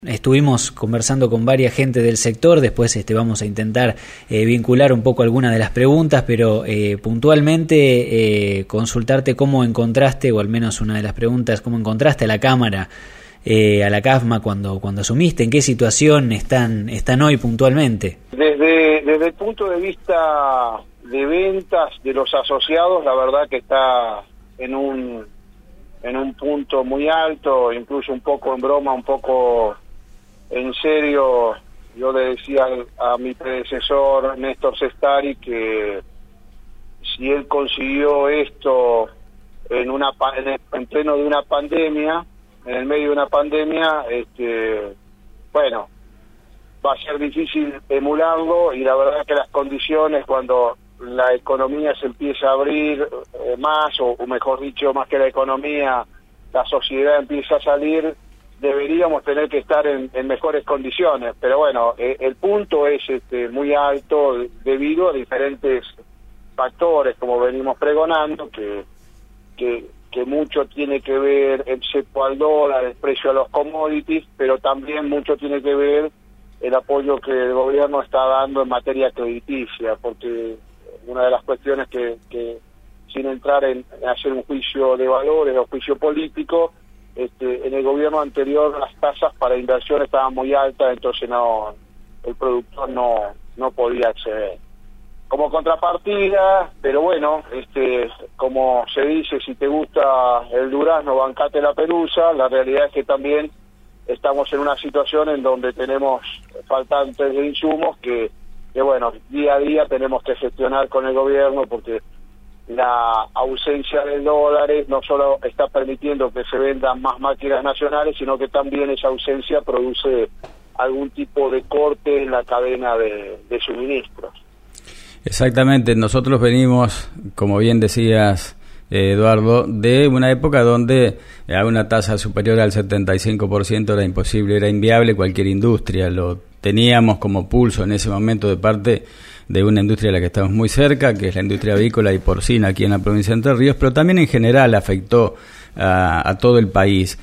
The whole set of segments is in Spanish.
Estuvimos conversando con varias gente del sector, después vamos a intentar vincular un poco algunas de las preguntas, pero puntualmente consultarte cómo encontraste, o al menos una de las preguntas, cómo encontraste a la Cámara, a la CAFMA cuando asumiste, en qué situación están hoy puntualmente. Desde el punto de vista de ventas de los asociados, la verdad que está en un punto muy alto, incluso un poco en broma, un poco en serio. Yo le decía a mi predecesor Néstor Sestari que si él consiguió esto en pleno de una pandemia, en el medio de una pandemia, bueno, va a ser difícil emularlo, y la verdad que las condiciones cuando la economía se empieza a abrir más, o mejor dicho, más que la economía, la sociedad empieza a salir, deberíamos tener que estar en mejores condiciones, pero bueno, el punto es muy alto debido a diferentes factores, como venimos pregonando, que mucho tiene que ver el cepo al dólar, el precio a los commodities, pero también mucho tiene que ver el apoyo que el gobierno está dando en materia crediticia, porque una de las cuestiones que sin entrar en hacer un juicio de valores o juicio político, en el gobierno anterior las tasas para inversión estaban muy altas, entonces el productor no podía acceder. Como contrapartida, pero bueno, como se dice, si te gusta el durazno, bancate la pelusa. La realidad es que también estamos en una situación en donde tenemos faltantes de insumos que bueno, día a día tenemos que gestionar con el gobierno, porque la ausencia de dólares no solo está permitiendo que se vendan más máquinas nacionales, sino que también esa ausencia produce algún tipo de corte en la cadena de suministros. Exactamente, nosotros venimos, como bien decías, Eduardo, de una época donde a una tasa superior al 75% era imposible, era inviable cualquier industria. Lo teníamos como pulso en ese momento de parte de una industria a la que estamos muy cerca, que es la industria avícola y porcina aquí en la provincia de Entre Ríos, pero también en general afectó a todo el país.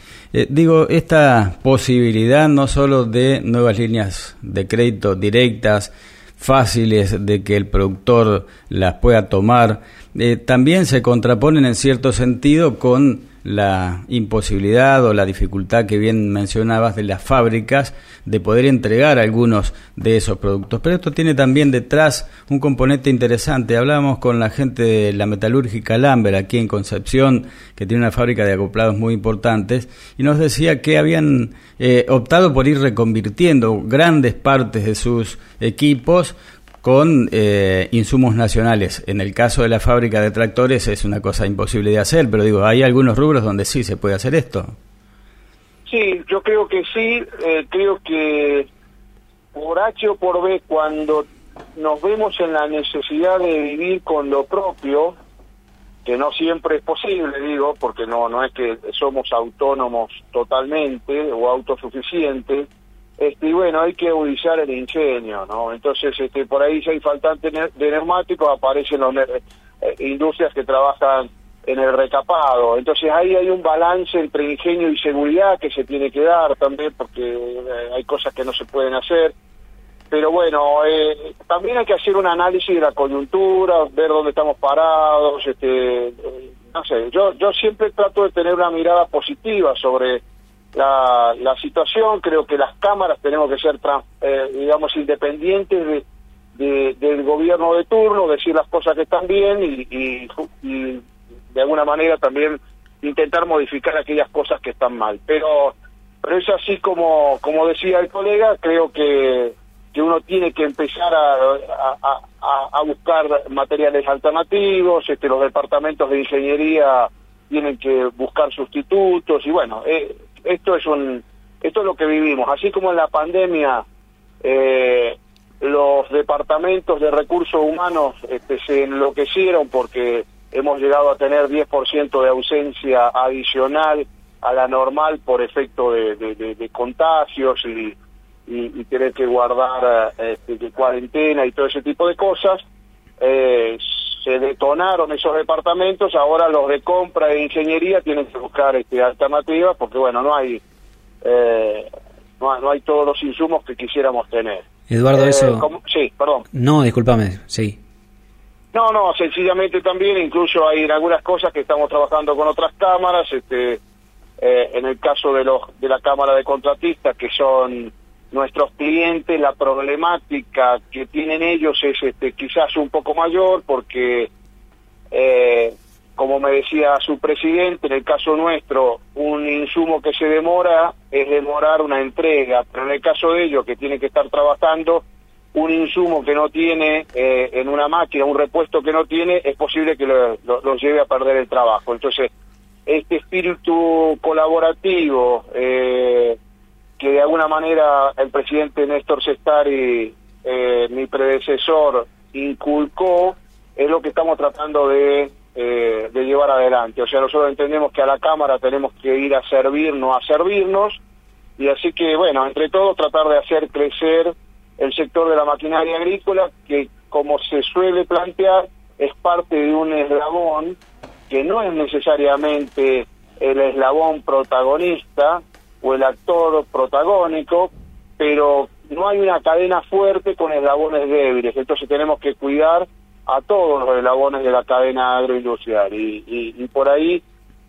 Esta posibilidad no solo de nuevas líneas de crédito directas, fáciles de que el productor las pueda tomar, también se contraponen en cierto sentido con la imposibilidad o la dificultad que bien mencionabas de las fábricas de poder entregar algunos de esos productos. Pero esto tiene también detrás un componente interesante. Hablábamos con la gente de la metalúrgica Lamber aquí en Concepción, que tiene una fábrica de acoplados muy importantes, y nos decía que habían optado por ir reconvirtiendo grandes partes de sus equipos con insumos nacionales. En el caso de la fábrica de tractores es una cosa imposible de hacer, pero hay algunos rubros donde sí se puede hacer esto. Sí, yo creo que sí. Creo que por H o por B, cuando nos vemos en la necesidad de vivir con lo propio, que no siempre es posible, porque no es que somos autónomos totalmente o autosuficientes, y bueno, hay que agudizar el ingenio, ¿no? Entonces, por ahí si hay faltante de neumáticos, aparecen industrias que trabajan en el recapado. Entonces ahí hay un balance entre ingenio y seguridad que se tiene que dar también, porque hay cosas que no se pueden hacer. Pero bueno, también hay que hacer un análisis de la coyuntura, ver dónde estamos parados. No sé, yo siempre trato de tener una mirada positiva sobre la situación. Creo que las cámaras tenemos que ser, independientes del gobierno de turno, decir las cosas que están bien y de alguna manera también intentar modificar aquellas cosas que están mal. Pero es así como decía el colega. Creo que uno tiene que empezar a buscar materiales alternativos. Los departamentos de ingeniería tienen que buscar sustitutos, y bueno, esto es lo que vivimos. Así como en la pandemia los departamentos de recursos humanos se enloquecieron porque hemos llegado a tener 10% de ausencia adicional a la normal por efecto de contagios y tener que guardar cuarentena y todo ese tipo de cosas. Se detonaron esos departamentos. Ahora los de compra e ingeniería tienen que buscar alternativas, porque bueno, no hay no hay todos los insumos que quisiéramos tener. Eduardo, eso... Sí, perdón. No, discúlpame, sí. No, sencillamente también, incluso hay algunas cosas que estamos trabajando con otras cámaras, en el caso de la Cámara de Contratistas, que son nuestros clientes, la problemática que tienen ellos es quizás un poco mayor, porque como me decía su presidente, en el caso nuestro, un insumo que se demora es demorar una entrega, pero en el caso de ellos, que tienen que estar trabajando, un insumo que no tiene en una máquina, un repuesto que no tiene, es posible que lo lleve a perder el trabajo. Entonces, este espíritu colaborativo que de alguna manera el presidente Néstor Sestari, mi predecesor, inculcó, es lo que estamos tratando de llevar adelante. O sea, nosotros entendemos que a la Cámara tenemos que ir a servir, no a servirnos, y así que, bueno, entre todos tratar de hacer crecer el sector de la maquinaria agrícola, que como se suele plantear, es parte de un eslabón que no es necesariamente el eslabón protagonista o el actor protagónico, pero no hay una cadena fuerte con eslabones débiles, entonces tenemos que cuidar a todos los eslabones de la cadena agroindustrial, y por ahí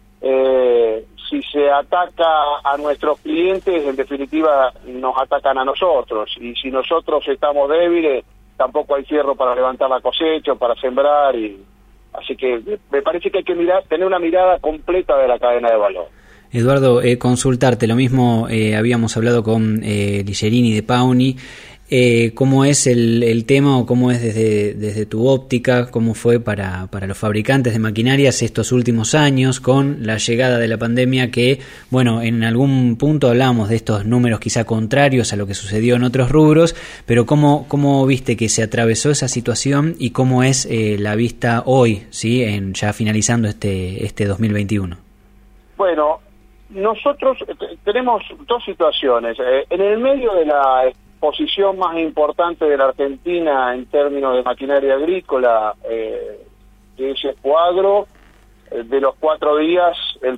si se ataca a nuestros clientes, en definitiva nos atacan a nosotros, y si nosotros estamos débiles, tampoco hay fierro para levantar la cosecha, para sembrar, y así que me parece que hay que tener una mirada completa de la cadena de valor. Eduardo, consultarte, lo mismo habíamos hablado con Ligerini de Pauni. ¿Cómo es el tema, o cómo es desde tu óptica, cómo fue para los fabricantes de maquinarias estos últimos años con la llegada de la pandemia, que, bueno, en algún punto hablamos de estos números quizá contrarios a lo que sucedió en otros rubros, pero cómo viste que se atravesó esa situación y cómo es la vista hoy, ¿sí? Ya finalizando este 2021? Bueno, nosotros tenemos dos situaciones. En el medio de la posición más importante de la Argentina en términos de maquinaria agrícola, que es Expoagro, de los 4 días,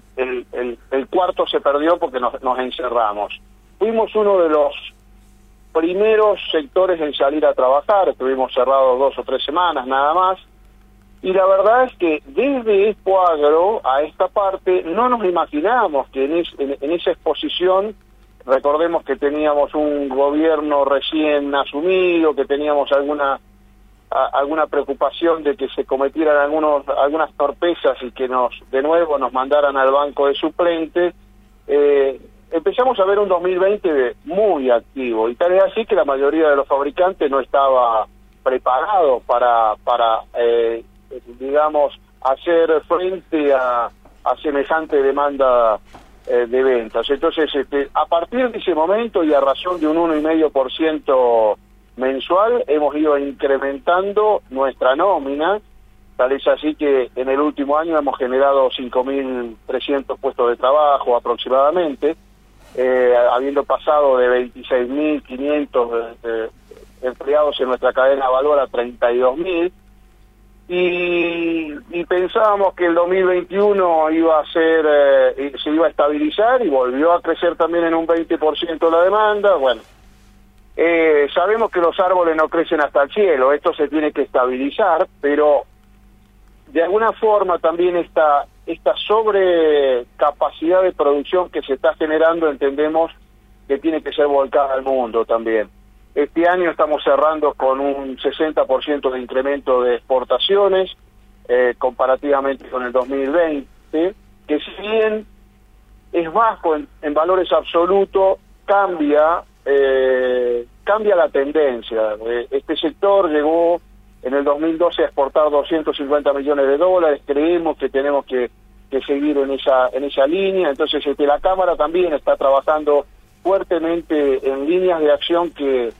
el cuarto se perdió porque nos encerramos. Fuimos uno de los primeros sectores en salir a trabajar, estuvimos cerrados 2 o 3 semanas nada más, y la verdad es que desde Expoagro a esta parte no nos imaginamos que en esa exposición. Recordemos que teníamos un gobierno recién asumido, que teníamos alguna preocupación de que se cometieran algunas torpezas y que de nuevo nos mandaran al banco de suplentes. Empezamos a ver un 2020 muy activo, y tal es así que la mayoría de los fabricantes no estaba preparado para digamos, hacer frente a semejante demanda de ventas. Entonces, a partir de ese momento y a razón de un 1,5% mensual, hemos ido incrementando nuestra nómina, tal es así que en el último año hemos generado 5.300 puestos de trabajo aproximadamente, habiendo pasado de 26.500 empleados en nuestra cadena de valor a 32.000, y pensábamos que el 2021 iba a ser, se iba a estabilizar, y volvió a crecer también en un 20% la demanda. Bueno, sabemos que los árboles no crecen hasta el cielo, esto se tiene que estabilizar, pero de alguna forma también esta sobrecapacidad de producción que se está generando, entendemos que tiene que ser volcada al mundo también. Este año estamos cerrando con un 60% de incremento de exportaciones, comparativamente con el 2020, que si bien es bajo en valores absolutos, cambia la tendencia. Este sector llegó en el 2012 a exportar $250 millones. Creemos que tenemos que seguir en esa línea. Entonces la Cámara también está trabajando fuertemente en líneas de acción que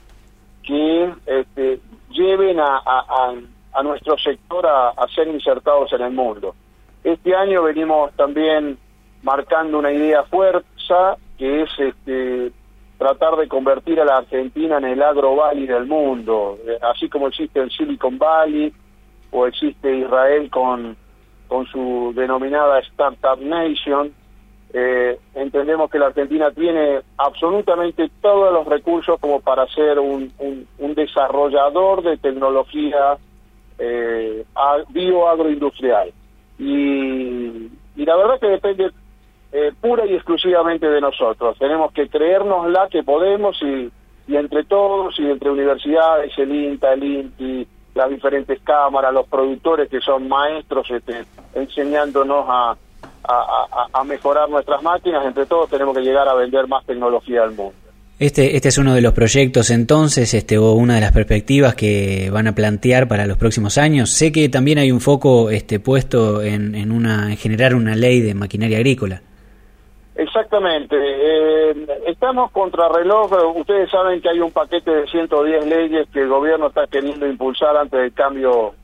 lleven a nuestro sector a ser insertados en el mundo. Este año venimos también marcando una idea fuerza, que es tratar de convertir a la Argentina en el Agro Valley del mundo, así como existe el Silicon Valley o existe Israel con su denominada Startup Nation. Entendemos que la Argentina tiene absolutamente todos los recursos como para ser un desarrollador de tecnología bioagroindustrial. Y la verdad que depende pura y exclusivamente de nosotros. Tenemos que creérnosla que podemos y entre todos, y entre universidades, el INTA, el INTI, las diferentes cámaras, los productores que son maestros enseñándonos a mejorar nuestras máquinas, entre todos tenemos que llegar a vender más tecnología al mundo. Este es uno de los proyectos entonces, o una de las perspectivas que van a plantear para los próximos años. Sé que también hay un foco puesto en generar una ley de maquinaria agrícola. Exactamente. Estamos contrarreloj. Ustedes saben que hay un paquete de 110 leyes que el gobierno está queriendo impulsar antes del cambio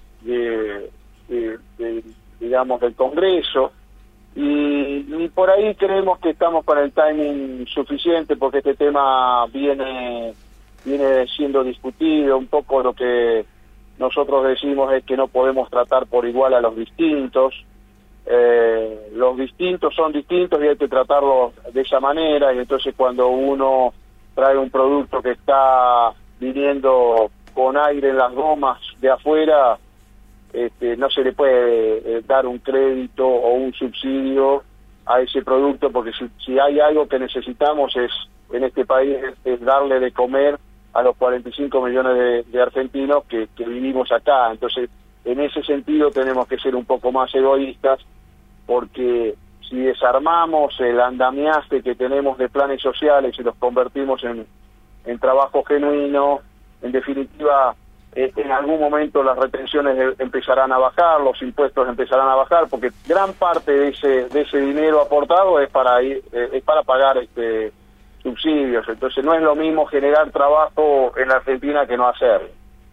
digamos, del Congreso. Y por ahí creemos que estamos con el timing suficiente, porque este tema viene siendo discutido. Un poco lo que nosotros decimos es que no podemos tratar por igual a los distintos. Los distintos son distintos y hay que tratarlos de esa manera, y entonces cuando uno trae un producto que está viniendo con aire en las gomas de afuera, no se le puede dar un crédito o un subsidio a ese producto, porque si hay algo que necesitamos en este país es darle de comer a los 45 millones de argentinos que vivimos acá. Entonces, en ese sentido tenemos que ser un poco más egoístas, porque si desarmamos el andamiaje que tenemos de planes sociales y los convertimos en trabajo genuino, en definitiva, en algún momento las retenciones empezarán a bajar, los impuestos empezarán a bajar, porque gran parte de ese dinero aportado es para pagar subsidios. Entonces no es lo mismo generar trabajo en la Argentina que no hacerlo.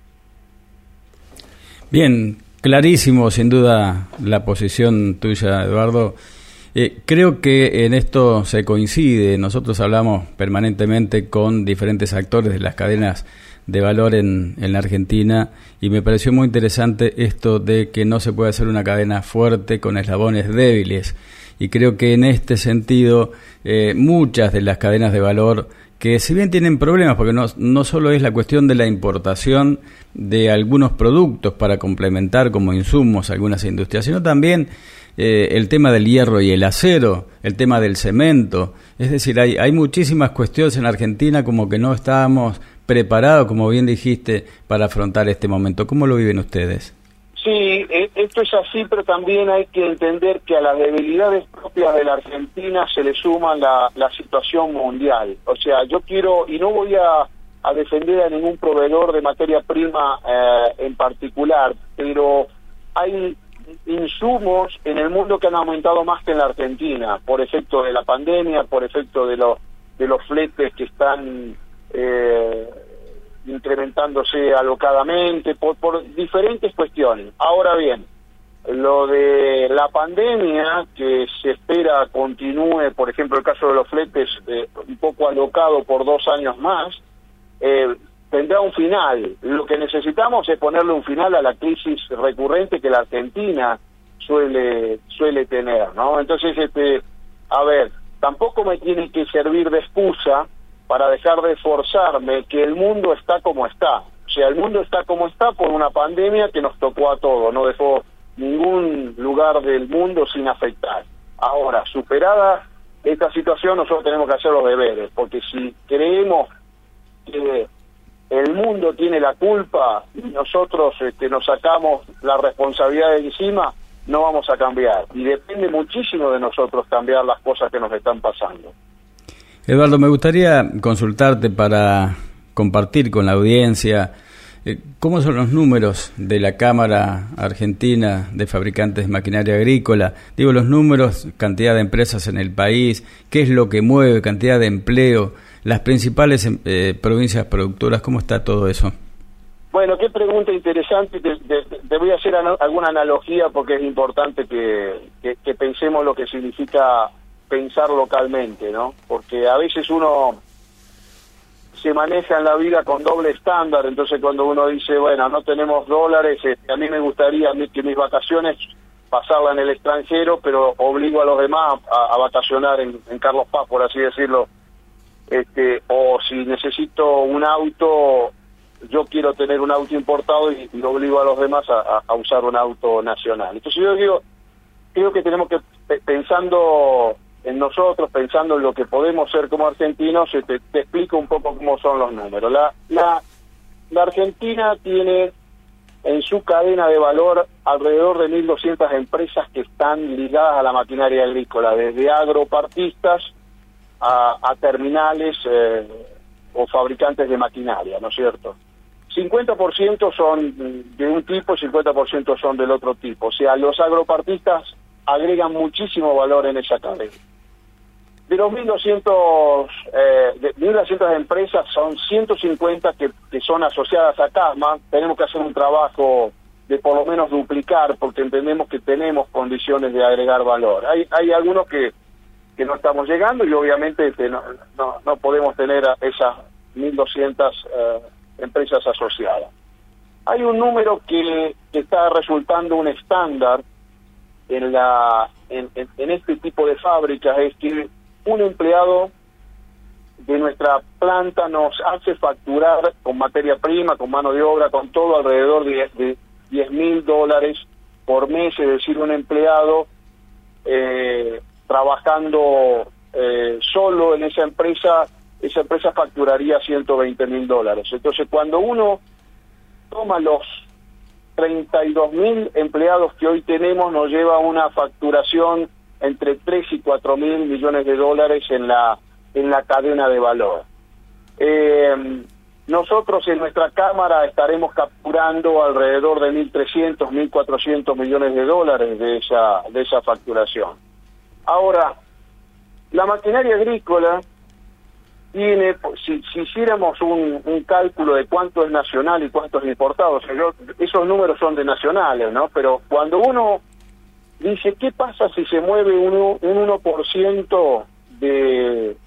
Bien, clarísimo sin duda la posición tuya, Eduardo. Creo que en esto se coincide. Nosotros hablamos permanentemente con diferentes actores de las cadenas de valor en la Argentina, y me pareció muy interesante esto de que no se puede hacer una cadena fuerte con eslabones débiles, y creo que en este sentido muchas de las cadenas de valor, que si bien tienen problemas, porque no solo es la cuestión de la importación de algunos productos para complementar como insumos algunas industrias, sino también el tema del hierro y el acero, el tema del cemento. Es decir, hay muchísimas cuestiones en Argentina como que no estábamos preparados, como bien dijiste, para afrontar este momento. ¿Cómo lo viven ustedes? Sí, esto es así, pero también hay que entender que a las debilidades propias de la Argentina se le suma la situación mundial. O sea, yo quiero, y no voy a defender a ningún proveedor de materia prima en particular, pero hay insumos en el mundo que han aumentado más que en la Argentina, por efecto de la pandemia, por efecto de los fletes que están incrementándose alocadamente, por diferentes cuestiones. Ahora bien, lo de la pandemia, que se espera continúe, por ejemplo el caso de los fletes, un poco alocado por 2 años más, tendrá un final. Lo que necesitamos es ponerle un final a la crisis recurrente que la Argentina suele tener, ¿no? Entonces, a ver, tampoco me tiene que servir de excusa para dejar de esforzarme que el mundo está como está. O sea, el mundo está como está por una pandemia que nos tocó a todos, no dejó ningún lugar del mundo sin afectar. Ahora, superada esta situación, nosotros tenemos que hacer los deberes, porque si creemos que el mundo tiene la culpa y nosotros nos sacamos la responsabilidad de encima, no vamos a cambiar. Y depende muchísimo de nosotros cambiar las cosas que nos están pasando. Eduardo, me gustaría consultarte para compartir con la audiencia cómo son los números de la Cámara Argentina de Fabricantes de Maquinaria Agrícola. Digo, los números, cantidad de empresas en el país, qué es lo que mueve, cantidad de empleo, las principales provincias productoras, ¿cómo está todo eso? Bueno, qué pregunta interesante. Te voy a hacer alguna analogía, porque es importante que pensemos lo que significa pensar localmente, ¿no? Porque a veces uno se maneja en la vida con doble estándar. Entonces cuando uno dice, bueno, no tenemos dólares, a mí me gustaría que mis vacaciones pasarla en el extranjero, pero obligo a los demás a vacacionar en Carlos Paz, por así decirlo. O si necesito un auto, yo quiero tener un auto importado y obligo a los demás a usar un auto nacional. Entonces yo digo, creo que tenemos que, pensando en nosotros, pensando en lo que podemos ser como argentinos, te explico un poco cómo son los números. La Argentina tiene en su cadena de valor alrededor de 1.200 empresas que están ligadas a la maquinaria agrícola, desde agropartistas a terminales o fabricantes de maquinaria, ¿no es cierto? 50% son de un tipo y 50% son del otro tipo. O sea, los agropartistas agregan muchísimo valor en esa cadena. De los 1.200 empresas, son 150 que son asociadas a CASMA. Tenemos que hacer un trabajo de por lo menos duplicar, porque entendemos que tenemos condiciones de agregar valor. Hay algunos que no estamos llegando y obviamente no podemos tener a esas 1.200 empresas asociadas. Hay un número que está resultando un estándar en este tipo de fábricas, es que un empleado de nuestra planta nos hace facturar con materia prima, con mano de obra, con todo, alrededor de $10.000 por mes. Es decir, un empleado trabajando solo en esa empresa facturaría $120.000. Entonces, cuando uno toma los 32.000 empleados que hoy tenemos, nos lleva a una facturación entre 3 y 4.000 millones de dólares en la cadena de valor. Nosotros en nuestra cámara estaremos capturando alrededor de 1.300, 1.400 millones de dólares de esa facturación. Ahora, la maquinaria agrícola tiene, si hiciéramos un cálculo de cuánto es nacional y cuánto es importado, o sea, esos números son de nacionales, ¿no? Pero cuando uno dice, ¿qué pasa si se mueve un 1% de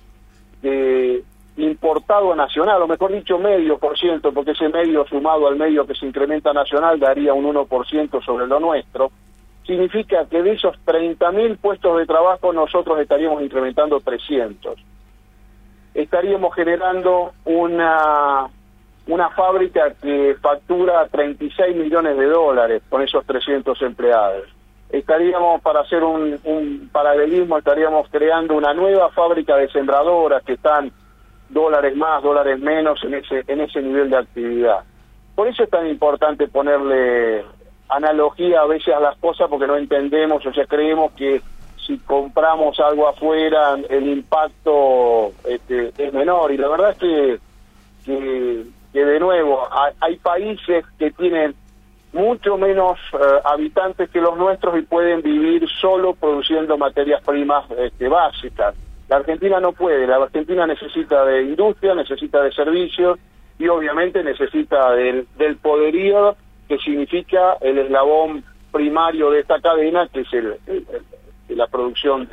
importado nacional, o mejor dicho, 0,5%, porque ese medio sumado al medio que se incrementa nacional daría un 1% sobre lo nuestro? Significa que de esos 30.000 puestos de trabajo nosotros estaríamos incrementando 300. Estaríamos generando una fábrica que factura 36 millones de dólares con esos 300 empleados. Estaríamos, para hacer un paralelismo, estaríamos creando una nueva fábrica de sembradoras que están dólares más, dólares menos en ese nivel de actividad. Por eso es tan importante ponerle analogía a veces a las cosas, porque no entendemos, o sea, creemos que si compramos algo afuera el impacto es menor, y la verdad es que de nuevo hay países que tienen mucho menos habitantes que los nuestros y pueden vivir solo produciendo materias primas básicas. La Argentina no puede, la Argentina necesita de industria, necesita de servicios y obviamente necesita del poderío que significa el eslabón primario de esta cadena, que es la producción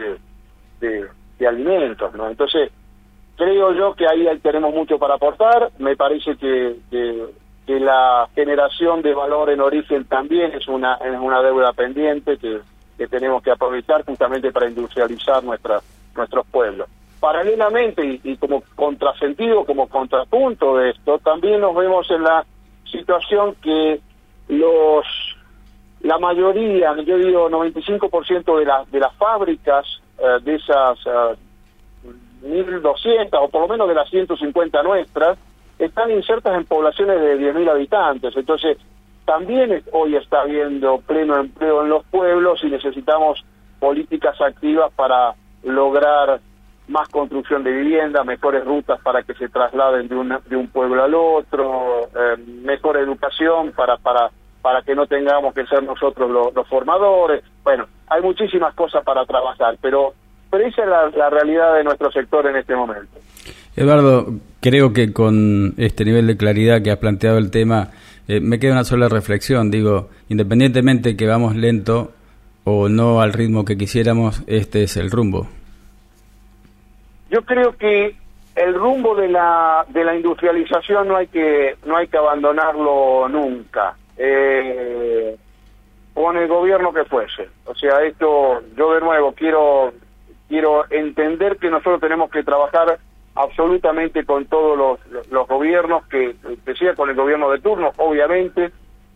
de alimentos, ¿no? Entonces, creo yo que ahí tenemos mucho para aportar. Me parece que la generación de valor en origen también es una deuda pendiente que tenemos que aprovechar justamente para industrializar nuestros pueblos. Paralelamente y como contrasentido, como contrapunto de esto, también nos vemos en la situación que la mayoría, yo digo 95% de las fábricas de esas 1.200, o por lo menos de las 150 nuestras, están insertas en poblaciones de 10.000 habitantes. Entonces, también hoy está habiendo pleno empleo en los pueblos y necesitamos políticas activas para lograr más construcción de vivienda, mejores rutas para que se trasladen de un pueblo al otro, mejor educación para que no tengamos que ser nosotros los formadores. Bueno, hay muchísimas cosas para trabajar, pero esa es la realidad de nuestro sector en este momento. Eduardo, creo que con este nivel de claridad que has planteado el tema, me queda una sola reflexión. Digo, independientemente que vamos lento o no al ritmo que quisiéramos, este es el rumbo. Yo creo que el rumbo de la industrialización no hay que abandonarlo nunca. con el gobierno que fuese. O sea, esto, yo de nuevo quiero entender que nosotros tenemos que trabajar absolutamente con todos los gobiernos, que sea con el gobierno de turno, obviamente.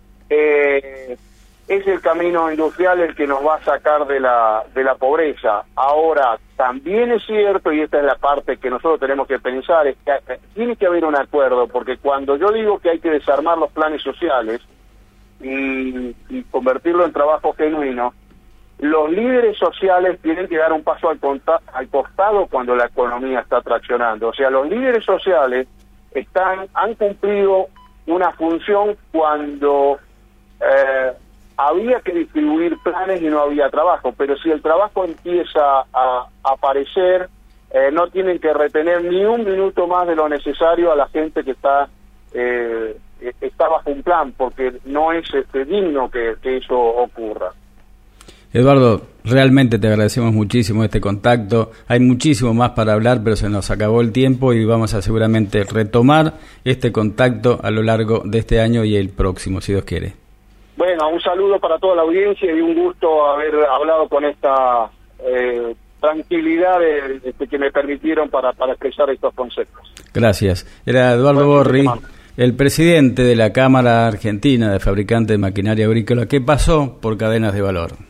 Es el camino industrial el que nos va a sacar de la pobreza. Ahora, también es cierto, y esta es la parte que nosotros tenemos que pensar, es que tiene que haber un acuerdo, porque cuando yo digo que hay que desarmar los planes sociales y convertirlo en trabajo genuino, los líderes sociales tienen que dar un paso al costado cuando la economía está traccionando. O sea, los líderes sociales han cumplido una función cuando había que distribuir planes y no había trabajo, pero si el trabajo empieza a aparecer, no tienen que retener ni un minuto más de lo necesario a la gente que está bajo un plan, porque no es digno que eso ocurra. Eduardo, realmente te agradecemos muchísimo este contacto. Hay muchísimo más para hablar, pero se nos acabó el tiempo y vamos a seguramente retomar este contacto a lo largo de este año y el próximo, si Dios quiere. Bueno, un saludo para toda la audiencia y un gusto haber hablado con esta tranquilidad que me permitieron para expresar estos conceptos. Gracias. Era Eduardo Borri, el presidente de la Cámara Argentina de Fabricantes de Maquinaria Agrícola, que pasó por Cadenas de Valor.